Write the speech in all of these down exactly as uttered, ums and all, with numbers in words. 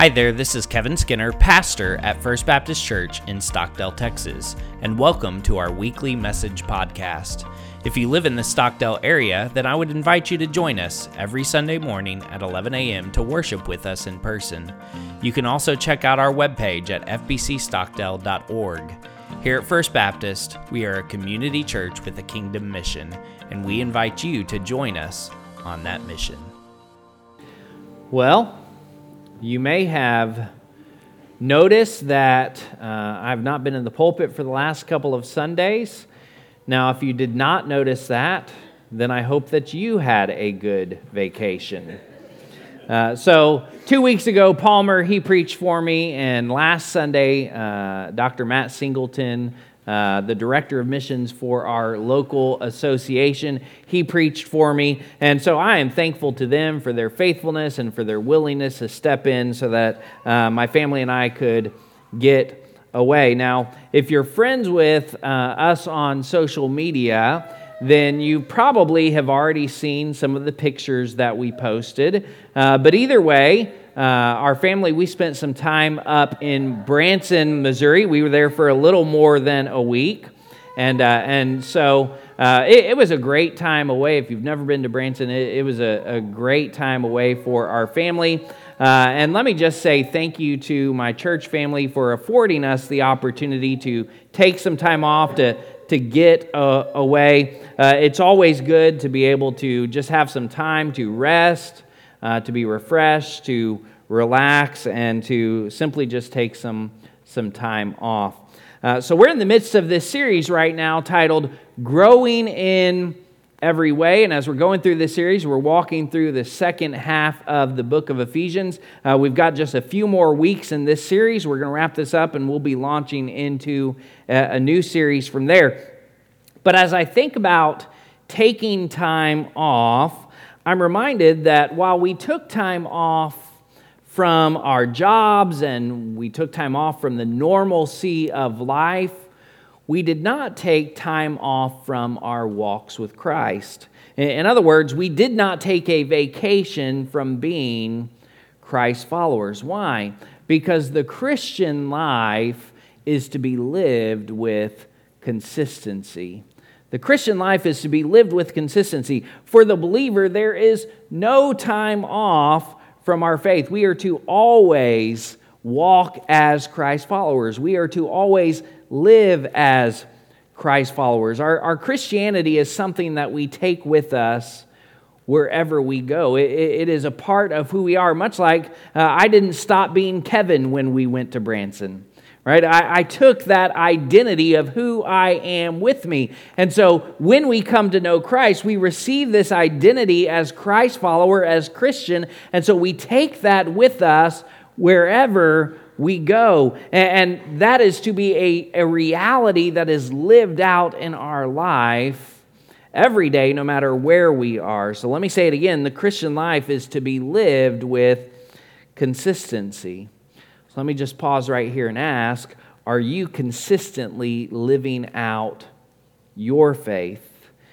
Hi there, this is Kevin Skinner, pastor at First Baptist Church in Stockdale, Texas, and welcome to our weekly message podcast. If you live in the Stockdale area, then I would invite you to join us every Sunday morning at eleven a.m. to worship with us in person. You can also check out our webpage at f b c stockdale dot org. Here at First Baptist, we are a community church with a kingdom mission, and we invite you to join us on that mission. Well, you may have noticed that uh, I've not been in the pulpit for the last couple of Sundays. Now, if you did not notice that, then I hope that you had a good vacation. Uh, so, two weeks ago, Palmer, he preached for me, and last Sunday, uh, Doctor Matt Singleton, uh, the director of missions for our local association, he preached for me, and so I am thankful to them for their faithfulness and for their willingness to step in so that uh, my family and I could get away. Now, if you're friends with uh, us on social media, then you probably have already seen some of the pictures that we posted. Uh, but either way, uh, our family, we spent some time up in Branson, Missouri. We were there for a little more than a week. And uh, and so uh, it, it was a great time away. If you've never been to Branson, it, it was a, a great time away for our family. Uh, and let me just say thank you to my church family for affording us the opportunity to take some time off to to get uh, away. Uh, it's always good to be able to just have some time to rest, uh, to be refreshed, to relax, and to simply just take some, some time off. Uh, so we're in the midst of this series right now titled Growing in Every Way, and as we're going through this series, we're walking through the second half of the book of Ephesians. Uh, we've got just a few more weeks in this series. We're going to wrap this up, and we'll be launching into a, a new series from there. But as I think about taking time off, I'm reminded that while we took time off from our jobs and we took time off from the normalcy of life, we did not take time off from our walks with Christ. In other words, we did not take a vacation from being Christ followers. Why? Because the Christian life is to be lived with consistency. The Christian life is to be lived with consistency. For the believer, there is no time off from our faith. We are to always walk as Christ followers. We are to always live as Christ followers. Our, our Christianity is something that we take with us wherever we go. It, it is a part of who we are, much like uh, I didn't stop being Kevin when we went to Branson. Right? I, I took that identity of who I am with me. And so when we come to know Christ, we receive this identity as Christ follower, as Christian, and so we take that with us wherever we go. And, and that is to be a, a reality that is lived out in our life every day, no matter where we are. So let me say it again. The Christian life is to be lived with consistency. So let me just pause right here and ask, are you consistently living out your faith?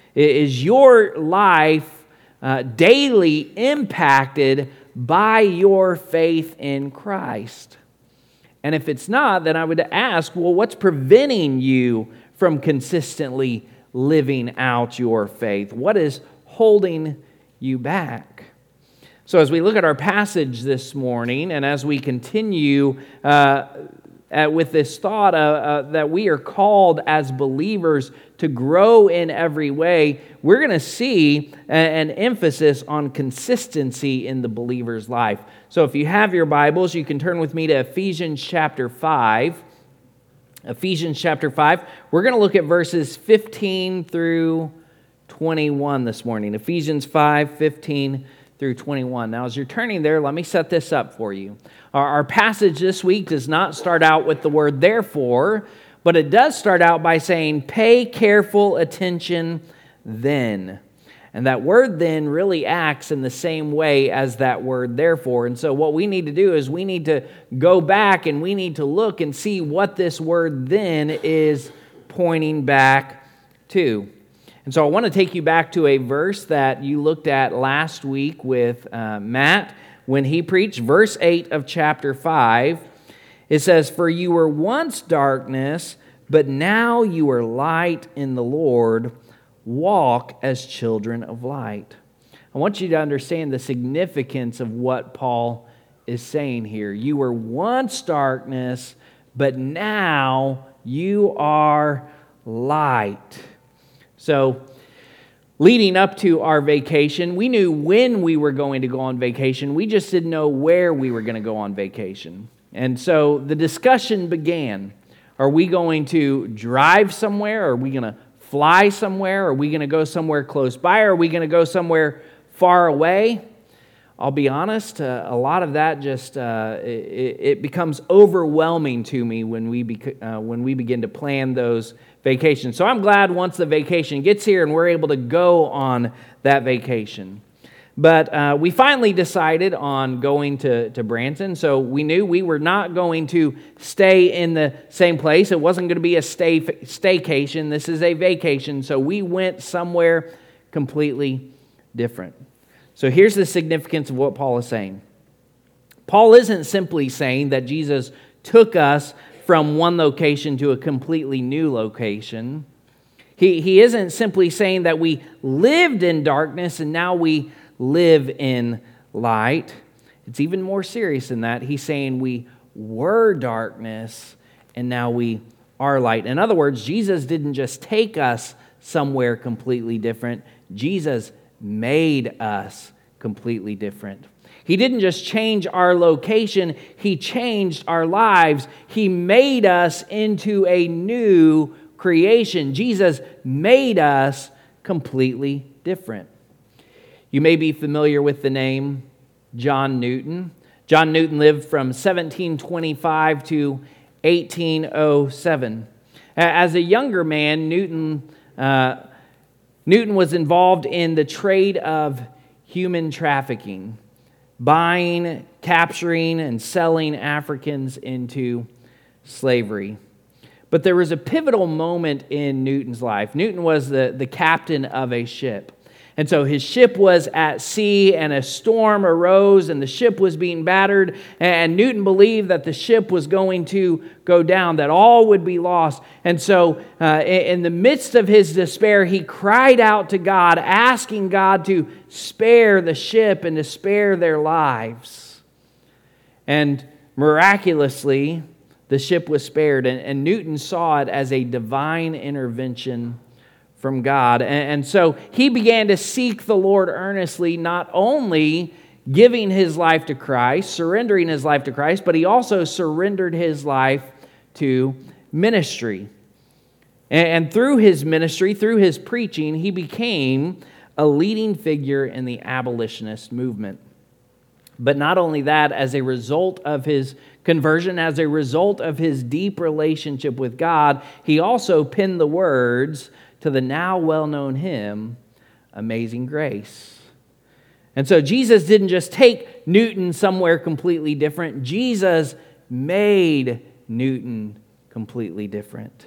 Is your life uh, daily impacted by your faith in Christ? And if it's not, then I would ask, well, what's preventing you from consistently living out your faith? What is holding you back? So as we look at our passage this morning, and as we continue uh, at, with this thought uh, uh, that we are called as believers to grow in every way, we're going to see a, an emphasis on consistency in the believer's life. So if you have your Bibles, you can turn with me to Ephesians chapter five. Ephesians chapter five. We're going to look at verses fifteen through twenty-one this morning. Ephesians five, fifteen through twenty-one. Now, as you're turning there, let me set this up for you. Our, our passage this week does not start out with the word therefore, but it does start out by saying, pay careful attention then. And that word then really acts in the same way as that word therefore. And so what we need to do is we need to go back and we need to look and see what this word then is pointing back to. And so I want to take you back to a verse that you looked at last week with uh, Matt, when he preached. Verse eight of chapter five, it says, "For you were once darkness, but now you are light in the Lord. Walk as children of light." I want you to understand the significance of what Paul is saying here. You were once darkness, but now you are light. So, leading up to our vacation, we knew when we were going to go on vacation. We just didn't know where we were going to go on vacation. And so the discussion began. Are we going to drive somewhere? Are we going to fly somewhere? Are we going to go somewhere close by? Are we going to go somewhere far away? I'll be honest, uh, a lot of that just, uh, it, it becomes overwhelming to me when we, bec- uh, when we begin to plan those vacations. So I'm glad once the vacation gets here and we're able to go on that vacation. But uh, we finally decided on going to, to Branson, so we knew we were not going to stay in the same place. It wasn't going to be a stay staycation. This is a vacation, so we went somewhere completely different. So here's the significance of what Paul is saying. Paul isn't simply saying that Jesus took us from one location to a completely new location. He, he isn't simply saying that we lived in darkness and now we live in light. It's even more serious than that. He's saying we were darkness and now we are light. In other words, Jesus didn't just take us somewhere completely different. Jesus made us completely different. He didn't just change our location, He changed our lives. He made us into a new creation. Jesus made us completely different. You may be familiar with the name John Newton. John Newton lived from seventeen twenty-five to eighteen oh seven. As a younger man, Newton uh, Newton was involved in the trade of human trafficking, buying, capturing, and selling Africans into slavery. But there was a pivotal moment in Newton's life. Newton was the, the captain of a ship. And so his ship was at sea, and a storm arose, and the ship was being battered, and Newton believed that the ship was going to go down, that all would be lost. And so uh, in the midst of his despair, he cried out to God, asking God to spare the ship and to spare their lives. And miraculously, the ship was spared, and, and Newton saw it as a divine intervention from God. And so he began to seek the Lord earnestly, not only giving his life to Christ, surrendering his life to Christ, but he also surrendered his life to ministry. And through his ministry, through his preaching, he became a leading figure in the abolitionist movement. But not only that, as a result of his conversion, as a result of his deep relationship with God, he also penned the words to the now well-known hymn, Amazing Grace. And so Jesus didn't just take Newton somewhere completely different. Jesus made Newton completely different.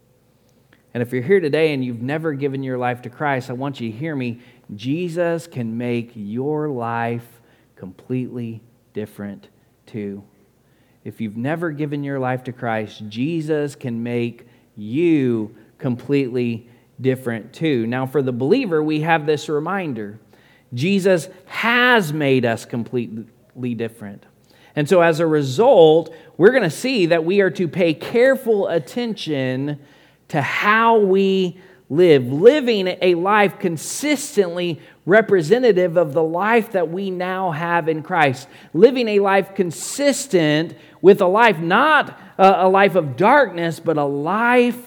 And if you're here today and you've never given your life to Christ, I want you to hear me. Jesus can make your life completely different too. If you've never given your life to Christ, Jesus can make you completely different too. Now, for the believer, we have this reminder. Jesus has made us completely different. And so as a result, we're going to see that we are to pay careful attention to how we live, living a life consistently representative of the life that we now have in Christ. Living a life consistent with a life, not a life of darkness, but a life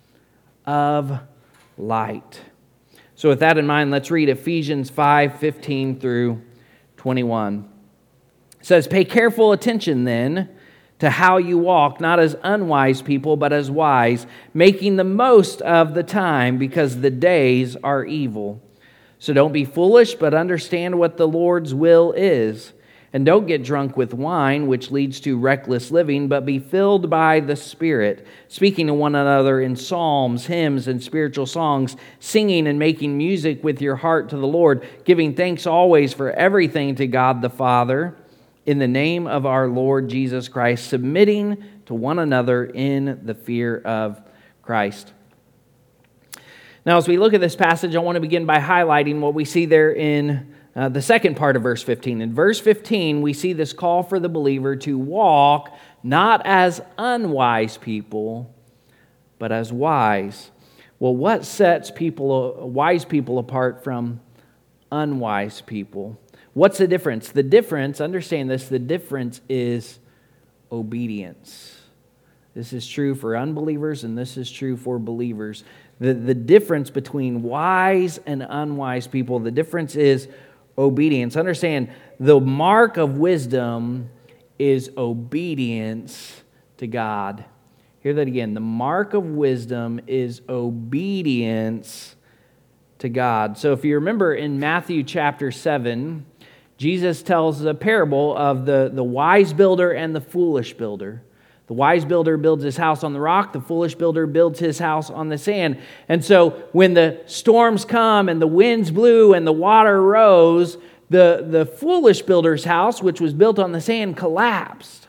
of light. So with that in mind, let's read Ephesians five fifteen through twenty-one. It says, "Pay careful attention then to how you walk, not as unwise people, but as wise, making the most of the time, because the days are evil. So don't be foolish, but understand what the Lord's will is. And don't get drunk with wine, which leads to reckless living, but be filled by the Spirit, speaking to one another in psalms, hymns, and spiritual songs, singing and making music with your heart to the Lord, giving thanks always for everything to God the Father in the name of our Lord Jesus Christ, submitting to one another in the fear of Christ. Now, as we look at this passage, I want to begin by highlighting what we see there in uh, the second part of verse fifteen. In verse fifteen, we see this call for the believer to walk not as unwise people, but as wise. Well, what sets people, wise people apart from unwise people? What's the difference? The difference, understand this, the difference is obedience. This is true for unbelievers and this is true for believers. The, the difference between wise and unwise people, the difference is obedience. Understand, the mark of wisdom is obedience to God. Hear that again. The mark of wisdom is obedience to God. So if you remember in Matthew chapter seven, Jesus tells a parable of the, the wise builder and the foolish builder. The wise builder builds his house on the rock. The foolish builder builds his house on the sand. And so when the storms come and the winds blew and the water rose, the, the foolish builder's house, which was built on the sand, collapsed.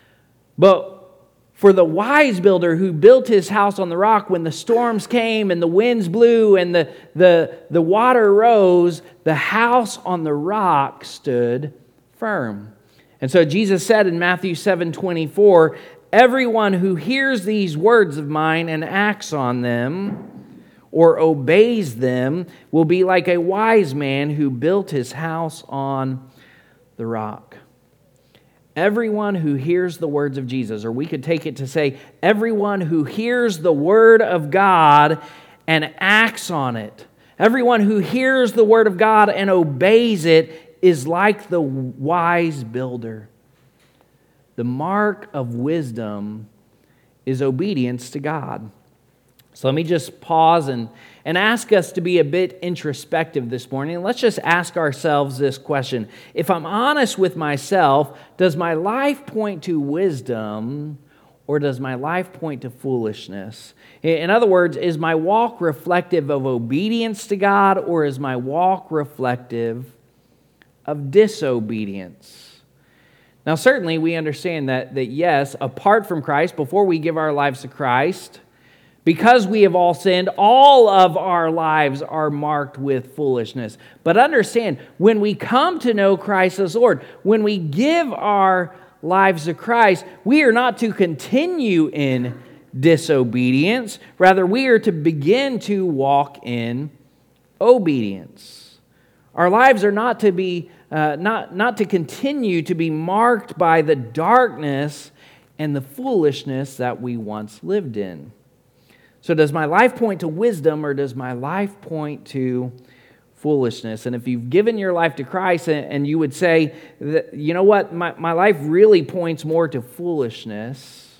But for the wise builder who built his house on the rock, when the storms came and the winds blew and the, the, the water rose, the house on the rock stood firm. And so Jesus said in Matthew seven twenty-four, everyone who hears these words of mine and acts on them or obeys them will be like a wise man who built his house on the rock. Everyone who hears the words of Jesus, or we could take it to say, everyone who hears the word of God and acts on it, everyone who hears the word of God and obeys it is like the wise builder. The mark of wisdom is obedience to God. So let me just pause and, and ask us to be a bit introspective this morning. Let's just ask ourselves this question. If I'm honest with myself, does my life point to wisdom or does my life point to foolishness? In other words, is my walk reflective of obedience to God or is my walk reflective of disobedience? Now, certainly we understand that, that yes, apart from Christ, before we give our lives to Christ, because we have all sinned, all of our lives are marked with foolishness. But understand, when we come to know Christ as Lord, when we give our lives to Christ, we are not to continue in disobedience. Rather, we are to begin to walk in obedience. Our lives are not to be, uh, not, not to continue to be marked by the darkness and the foolishness that we once lived in. So does my life point to wisdom or does my life point to foolishness? And if you've given your life to Christ and you would say, that, you know what, my, my life really points more to foolishness,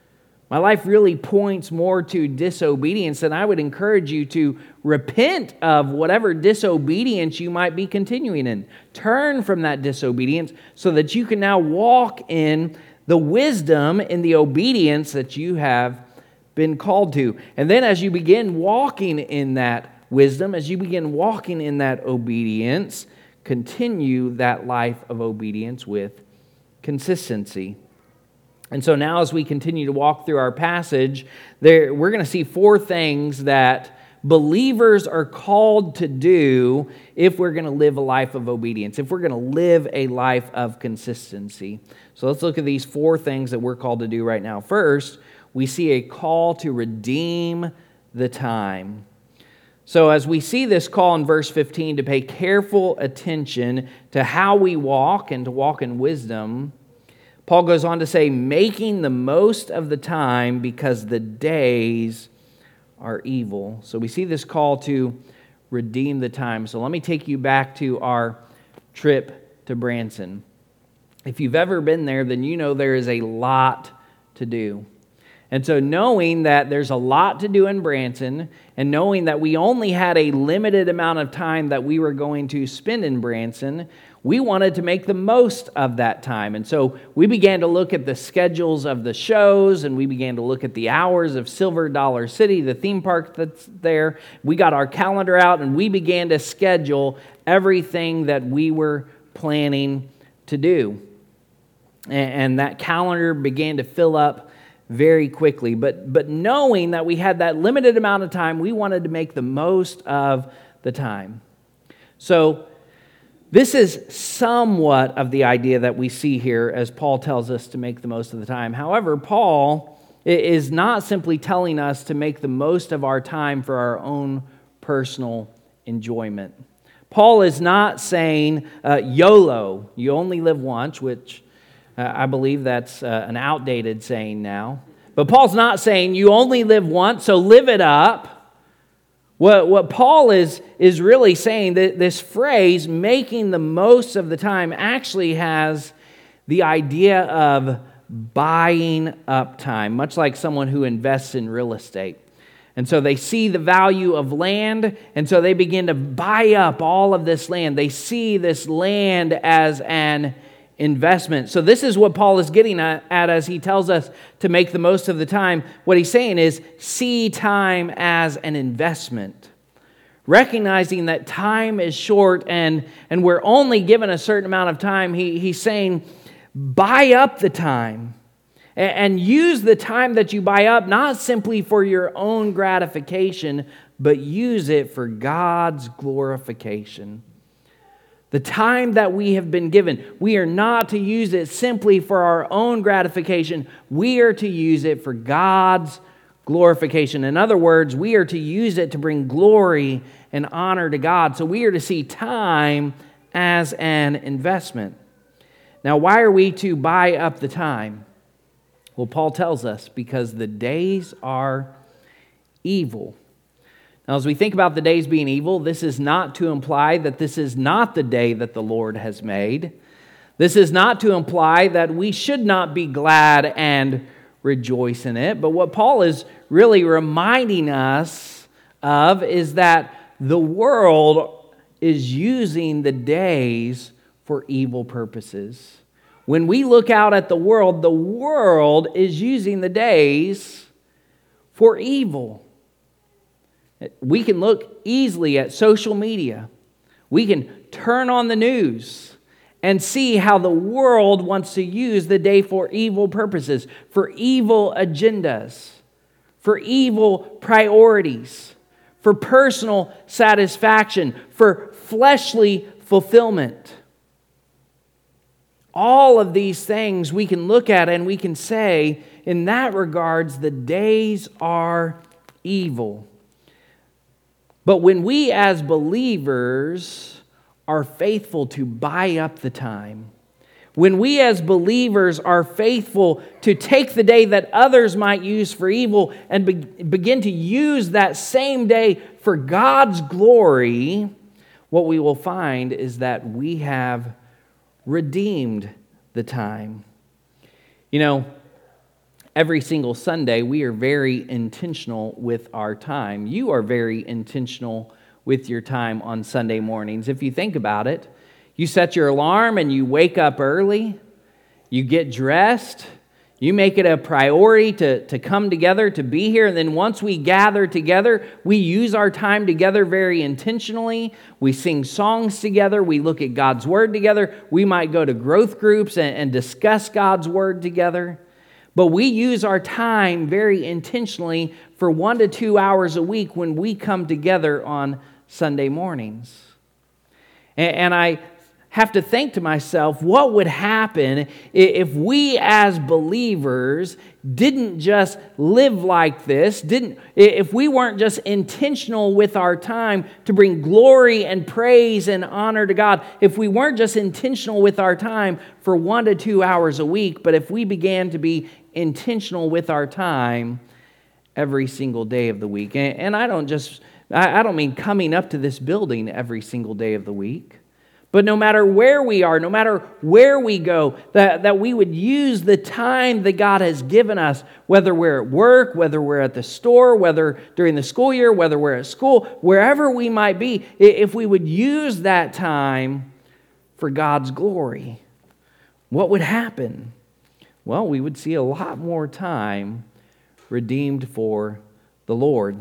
my life really points more to disobedience, then I would encourage you to repent of whatever disobedience you might be continuing in. Turn from that disobedience so that you can now walk in the wisdom and the obedience that you have been called to. And then as you begin walking in that wisdom, as you begin walking in that obedience, continue that life of obedience with consistency. And so now as we continue to walk through our passage, there we're going to see four things that believers are called to do if we're going to live a life of obedience, if we're going to live a life of consistency. So let's look at these four things that we're called to do right now. First, we see a call to redeem the time. So as we see this call in verse fifteen to pay careful attention to how we walk and to walk in wisdom, Paul goes on to say, making the most of the time because the days are evil. So we see this call to redeem the time. So let me take you back to our trip to Branson. If you've ever been there, then you know there is a lot to do. And so knowing that there's a lot to do in Branson, and knowing that we only had a limited amount of time that we were going to spend in Branson, we wanted to make the most of that time. And so we began to look at the schedules of the shows, and we began to look at the hours of Silver Dollar City, the theme park that's there. We got our calendar out, and we began to schedule everything that we were planning to do. and that calendar began to fill up very quickly. But, but knowing that we had that limited amount of time, we wanted to make the most of the time. So this is somewhat of the idea that we see here as Paul tells us to make the most of the time. However, Paul is not simply telling us to make the most of our time for our own personal enjoyment. Paul is not saying uh, YOLO, you only live once, which uh, I believe that's uh, an outdated saying now. But Paul's not saying you only live once, so live it up. What, what Paul is, is really saying, that this phrase, making the most of the time, actually has the idea of buying up time, much like someone who invests in real estate. And so they see the value of land, and so they begin to buy up all of this land. They see this land as an investment. So this is what Paul is getting at, at as he tells us to make the most of the time. What he's saying is see time as an investment. Recognizing that time is short and, and we're only given a certain amount of time, he, he's saying buy up the time. And use the time that you buy up not simply for your own gratification, but use it for God's glorification. The time that we have been given, we are not to use it simply for our own gratification. We are to use it for God's glorification. In other words, we are to use it to bring glory and honor to God. So we are to see time as an investment. Now, why are we to buy up the time? Well, Paul tells us, because the days are evil. Now, as we think about the days being evil, this is not to imply that this is not the day that the Lord has made. This is not to imply that we should not be glad and rejoice in it. But what Paul is really reminding us of is that the world is using the days for evil purposes. When we look out at the world, the world is using the days for evil. We can look easily at social media. We can turn on the news and see how the world wants to use the day for evil purposes, for evil agendas, for evil priorities, for personal satisfaction, for fleshly fulfillment. All of these things we can look at and we can say, in that regards, the days are evil. But when we as believers are faithful to buy up the time, when we as believers are faithful to take the day that others might use for evil and be- begin to use that same day for God's glory, what we will find is that we have redeemed the time. You know, every single Sunday we are very intentional with our time. You are very intentional with your time on Sunday mornings. If you think about it, you set your alarm and you wake up early, you get dressed, you make it a priority to, to come together, to be here. And then once we gather together, we use our time together very intentionally. We sing songs together. We look at God's Word together. We might go to growth groups and, and discuss God's Word together. But we use our time very intentionally for one to two hours a week when we come together on Sunday mornings. And, and I have to think to myself, what would happen if we as believers didn't just live like this, didn't if we weren't just intentional with our time to bring glory and praise and honor to God, if we weren't just intentional with our time for one to two hours a week, but if we began to be intentional with our time every single day of the week. And, and I don't just, I, I don't mean coming up to this building every single day of the week. But no matter where we are, no matter where we go, that, that we would use the time that God has given us, whether we're at work, whether we're at the store, whether during the school year, whether we're at school, wherever we might be, if we would use that time for God's glory, what would happen? Well, we would see a lot more time redeemed for the Lord.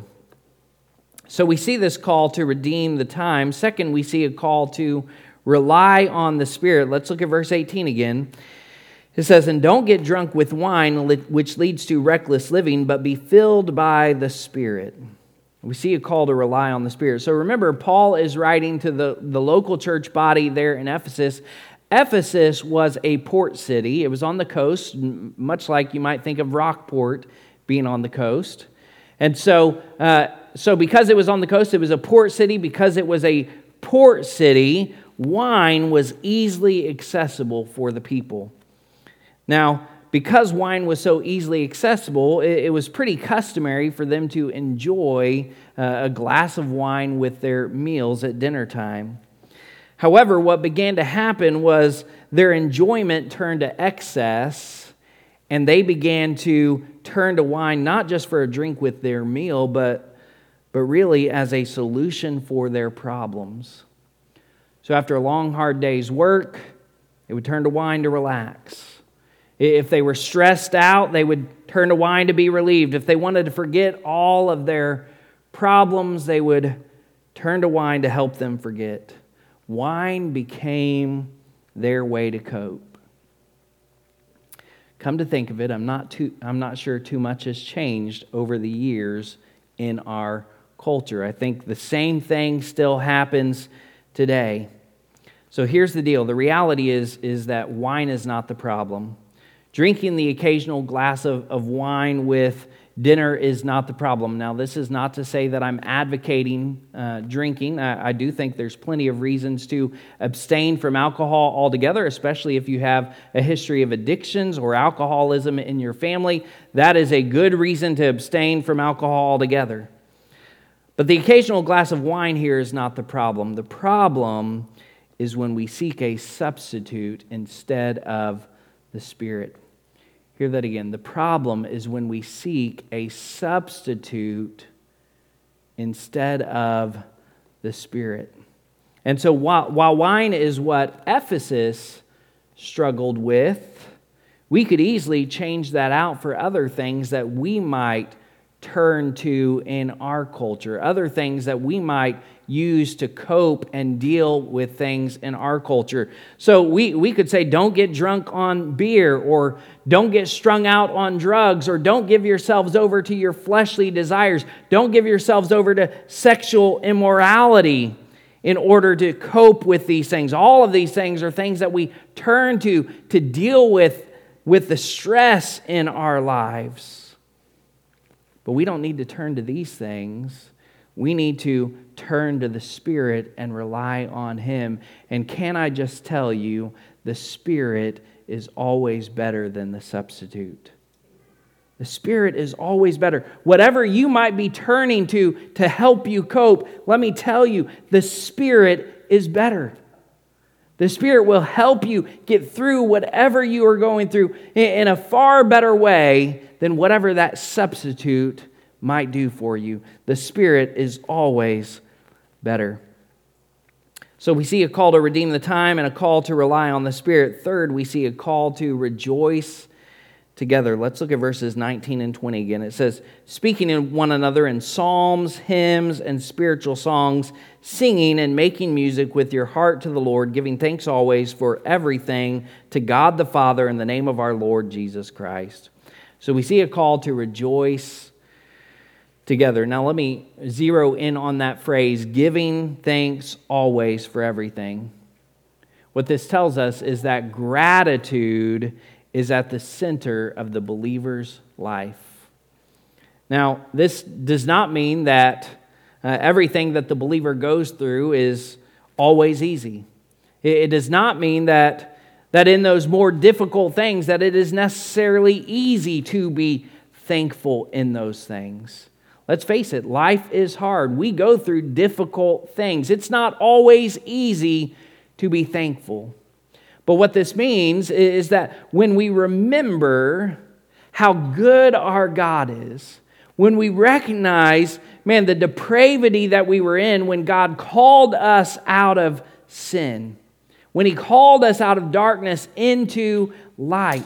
So we see this call to redeem the time. Second, we see a call to rely on the Spirit. Let's look at verse eighteen again. It says, and don't get drunk with wine, which leads to reckless living, but be filled by the Spirit. We see a call to rely on the Spirit. So remember, Paul is writing to the, the local church body there in Ephesus. Ephesus was a port city. It was on the coast, much like you might think of Rockport being on the coast. And so, uh, so because it was on the coast, it was a port city. Because it was a port city, wine was easily accessible for the people. Now, because wine was so easily accessible, it, it was pretty customary for them to enjoy uh, a glass of wine with their meals at dinner time. However, what began to happen was their enjoyment turned to excess, and they began to turn to wine not just for a drink with their meal, but, but really as a solution for their problems. So after a long, hard day's work, they would turn to wine to relax. If they were stressed out, they would turn to wine to be relieved. If they wanted to forget all of their problems, they would turn to wine to help them forget. Wine became their way to cope. Come to think of it, I'm not too, I'm not sure too much has changed over the years in our culture. I think the same thing still happens today. So here's the deal. The reality is, is that wine is not the problem. Drinking the occasional glass of, of wine with dinner is not the problem. Now, this is not to say that I'm advocating uh, drinking. I, I do think there's plenty of reasons to abstain from alcohol altogether, especially if you have a history of addictions or alcoholism in your family. That is a good reason to abstain from alcohol altogether. But the occasional glass of wine here is not the problem. The problem is when we seek a substitute instead of the Spirit. Hear that again. The problem is when we seek a substitute instead of the Spirit. And so while, while wine is what Ephesus struggled with, we could easily change that out for other things that we might turn to in our culture, other things that we might use to cope and deal with things in our culture. So we, we could say, don't get drunk on beer, or don't get strung out on drugs, or don't give yourselves over to your fleshly desires. Don't give yourselves over to sexual immorality in order to cope with these things. All of these things are things that we turn to to deal with, with the stress in our lives. But we don't need to turn to these things. We need to turn to the Spirit and rely on Him. And can I just tell you, the Spirit is always better than the substitute. The Spirit is always better. Whatever you might be turning to to help you cope, let me tell you, the Spirit is better. The Spirit will help you get through whatever you are going through in a far better way than whatever that substitute might do for you. The Spirit is always better. So we see a call to redeem the time and a call to rely on the Spirit. Third, we see a call to rejoice together. Let's look at verses nineteen and twenty again. It says, speaking to one another in psalms, hymns, and spiritual songs, singing and making music with your heart to the Lord, giving thanks always for everything to God the Father in the name of our Lord Jesus Christ. So we see a call to rejoice together. Now let me zero in on that phrase, giving thanks always for everything. What this tells us is that gratitude is at the center of the believer's life. Now, this does not mean that uh, everything that the believer goes through is always easy. It, it does not mean that that in those more difficult things that it is necessarily easy to be thankful in those things. Let's face it, life is hard. We go through difficult things. It's not always easy to be thankful. But what this means is that when we remember how good our God is, when we recognize, man, the depravity that we were in when God called us out of sin, when He called us out of darkness into light,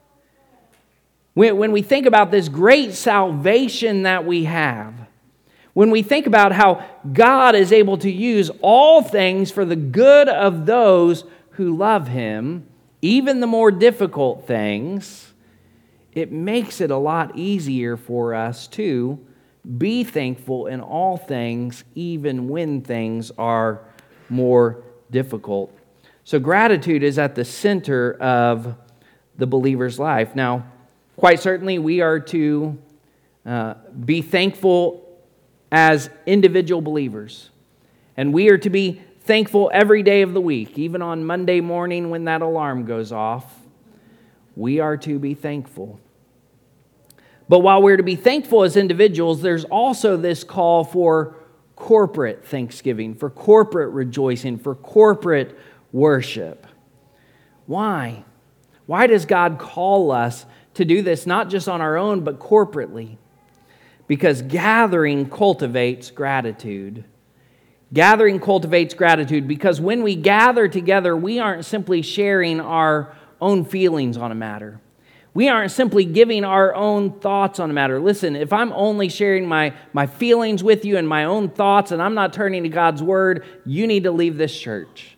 when, when we think about this great salvation that we have, when we think about how God is able to use all things for the good of those who love Him, even the more difficult things, it makes it a lot easier for us to be thankful in all things, even when things are more difficult. So gratitude is at the center of the believer's life. Now, quite certainly we are to uh, be thankful as individual believers. And we are to be thankful every day of the week, even on Monday morning when that alarm goes off. We are to be thankful. But while we're to be thankful as individuals, there's also this call for corporate thanksgiving, for corporate rejoicing, for corporate worship. Why? Why does God call us to do this, not just on our own, but corporately? Because gathering cultivates gratitude. Gathering cultivates gratitude because when we gather together, we aren't simply sharing our own feelings on a matter. We aren't simply giving our own thoughts on a matter. Listen, if I'm only sharing my, my feelings with you and my own thoughts and I'm not turning to God's Word, you need to leave this church.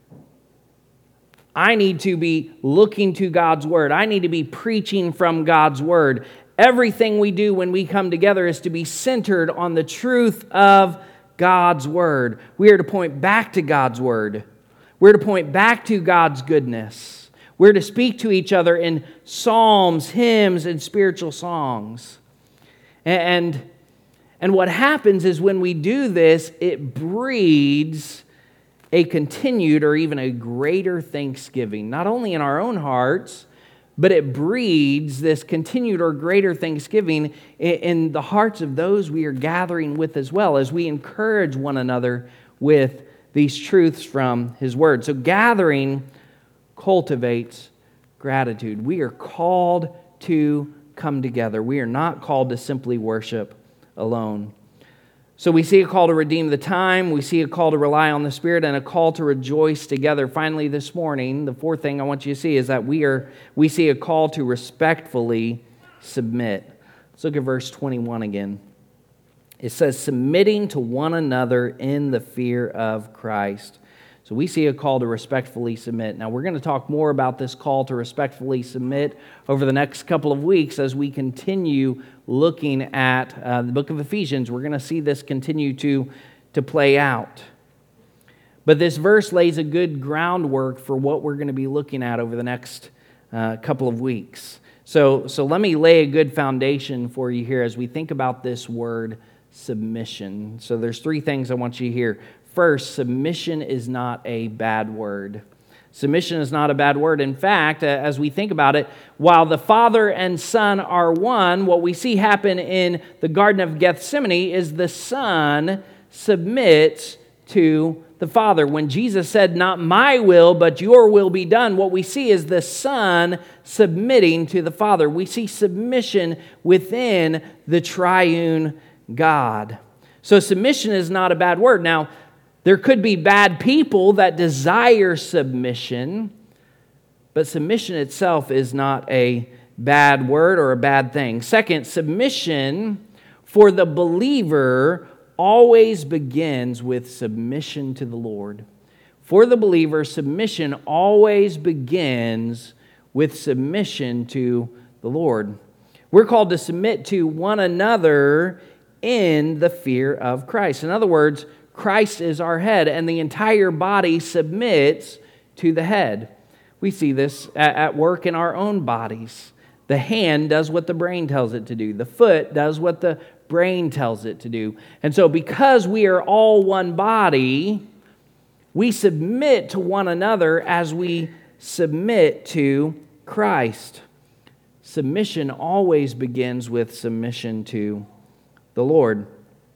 I need to be looking to God's Word. I need to be preaching from God's Word. Everything we do when we come together is to be centered on the truth of God's Word. We are to point back to God's Word. We're to point back to God's goodness. We're to speak to each other in psalms, hymns, and spiritual songs. And, and what happens is when we do this, it breeds a continued or even a greater thanksgiving, not only in our own hearts, but it breeds this continued or greater thanksgiving in the hearts of those we are gathering with as well, as we encourage one another with these truths from His Word. So gathering cultivates gratitude. We are called to come together. We are not called to simply worship alone. So we see a call to redeem the time, we see a call to rely on the Spirit, and a call to rejoice together. Finally, this morning, the fourth thing I want you to see is that we are we see a call to respectfully submit. Let's look at verse twenty-one again. It says, submitting to one another in the fear of Christ. So we see a call to respectfully submit. Now, we're going to talk more about this call to respectfully submit over the next couple of weeks as we continue looking at uh, the book of Ephesians. We're going to see this continue to, to play out. But this verse lays a good groundwork for what we're going to be looking at over the next uh, couple of weeks. So, so let me lay a good foundation for you here as we think about this word submission. So there's three things I want you to hear. First, submission is not a bad word. Submission is not a bad word. In fact, as we think about it, while the Father and Son are one, what we see happen in the Garden of Gethsemane is the Son submits to the Father. When Jesus said, not my will, but your will be done, what we see is the Son submitting to the Father. We see submission within the triune God. So submission is not a bad word. Now, there could be bad people that desire submission, but submission itself is not a bad word or a bad thing. Second, submission for the believer always begins with submission to the Lord. For the believer, submission always begins with submission to the Lord. We're called to submit to one another in the fear of Christ. In other words, Christ is our head, and the entire body submits to the head. We see this at work in our own bodies. The hand does what the brain tells it to do. The foot does what the brain tells it to do. And so because we are all one body, we submit to one another as we submit to Christ. Submission always begins with submission to the Lord.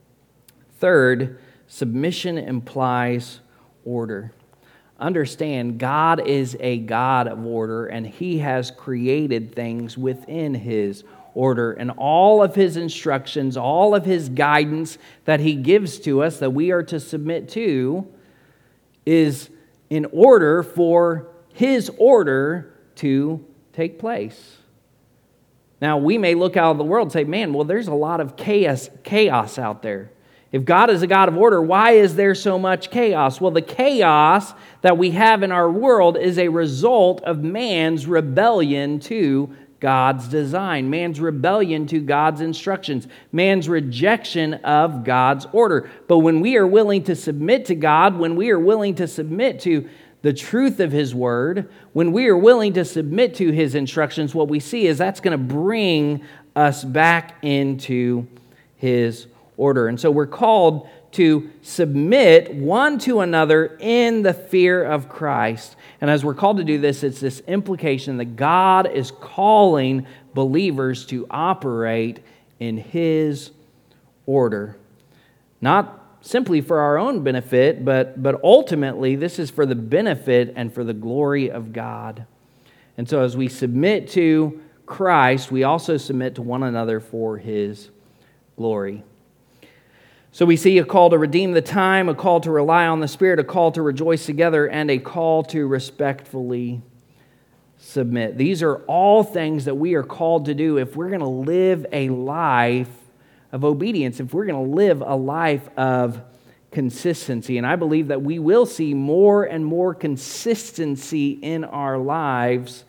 Third, submission implies order. Understand, God is a God of order, and He has created things within His order. And all of His instructions, all of His guidance that He gives to us that we are to submit to is in order for His order to take place. Now, we may look out of the world and say, man, well, there's a lot of chaos, chaos out there. If God is a God of order, why is there so much chaos? Well, the chaos that we have in our world is a result of man's rebellion to God's design, man's rebellion to God's instructions, man's rejection of God's order. But when we are willing to submit to God, when we are willing to submit to the truth of His Word, when we are willing to submit to His instructions, what we see is that's going to bring us back into His order. And so we're called to submit one to another in the fear of Christ. And as we're called to do this, it's this implication that God is calling believers to operate in His order. Not simply for our own benefit, but, but ultimately this is for the benefit and for the glory of God. And so as we submit to Christ, we also submit to one another for His glory. So we see a call to redeem the time, a call to rely on the Spirit, a call to rejoice together, and a call to respectfully submit. These are all things that we are called to do if we're going to live a life of obedience, if we're going to live a life of consistency. And I believe that we will see more and more consistency in our lives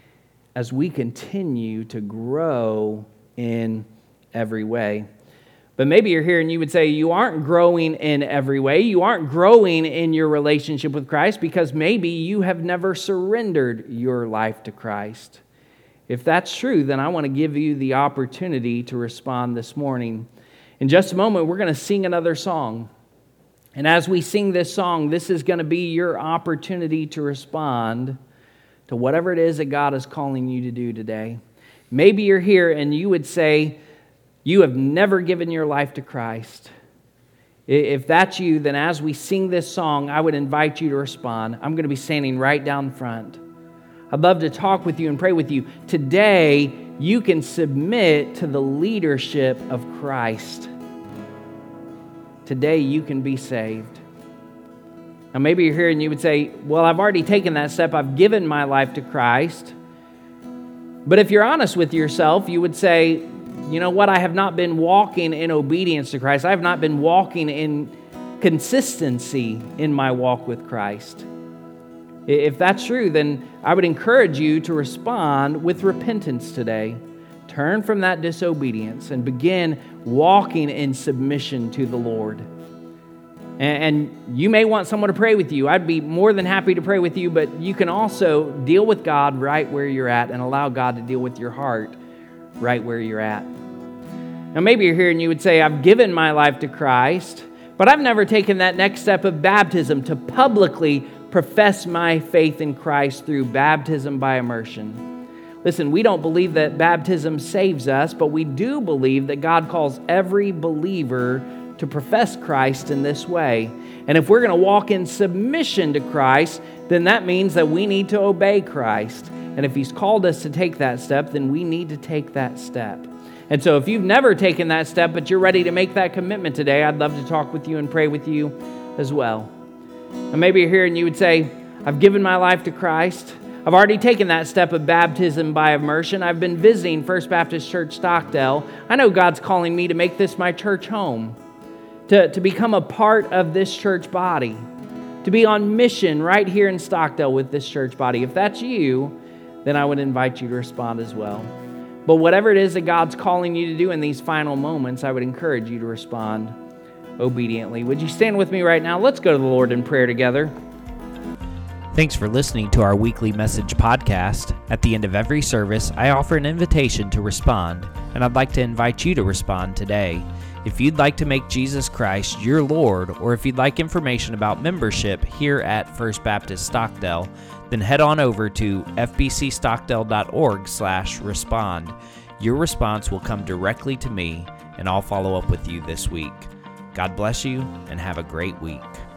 as we continue to grow in every way. But maybe you're here and you would say you aren't growing in every way. You aren't growing in your relationship with Christ because maybe you have never surrendered your life to Christ. If that's true, then I want to give you the opportunity to respond this morning. In just a moment, we're going to sing another song. And as we sing this song, this is going to be your opportunity to respond to whatever it is that God is calling you to do today. Maybe you're here and you would say, you have never given your life to Christ. If that's you, then as we sing this song, I would invite you to respond. I'm going to be standing right down front. I'd love to talk with you and pray with you. Today, you can submit to the leadership of Christ. Today, you can be saved. Now, maybe you're here and you would say, well, I've already taken that step. I've given my life to Christ. But if you're honest with yourself, you would say, you know what? I have not been walking in obedience to Christ. I have not been walking in consistency in my walk with Christ. If that's true, then I would encourage you to respond with repentance today. Turn from that disobedience and begin walking in submission to the Lord. And you may want someone to pray with you. I'd be more than happy to pray with you, but you can also deal with God right where you're at and allow God to deal with your heart right where you're at. Now, maybe you're here and you would say, I've given my life to Christ, but I've never taken that next step of baptism to publicly profess my faith in Christ through baptism by immersion. Listen, we don't believe that baptism saves us, but we do believe that God calls every believer to profess Christ in this way. And if we're going to walk in submission to Christ, then that means that we need to obey Christ. And if He's called us to take that step, then we need to take that step. And so if you've never taken that step, but you're ready to make that commitment today, I'd love to talk with you and pray with you as well. And maybe you're here and you would say, I've given my life to Christ. I've already taken that step of baptism by immersion. I've been visiting First Baptist Church Stockdale. I know God's calling me to make this my church home, to, to become a part of this church body, to be on mission right here in Stockdale with this church body. If that's you, then I would invite you to respond as well. But whatever it is that God's calling you to do in these final moments, I would encourage you to respond obediently. Would you stand with me right now? Let's go to the Lord in prayer together. Thanks for listening to our weekly message podcast. At the end of every service, I offer an invitation to respond, and I'd like to invite you to respond today. If you'd like to make Jesus Christ your Lord, or if you'd like information about membership here at First Baptist Stockdale, then head on over to f b c stockdale dot org slash respond. Your response will come directly to me, and I'll follow up with you this week. God bless you, and have a great week.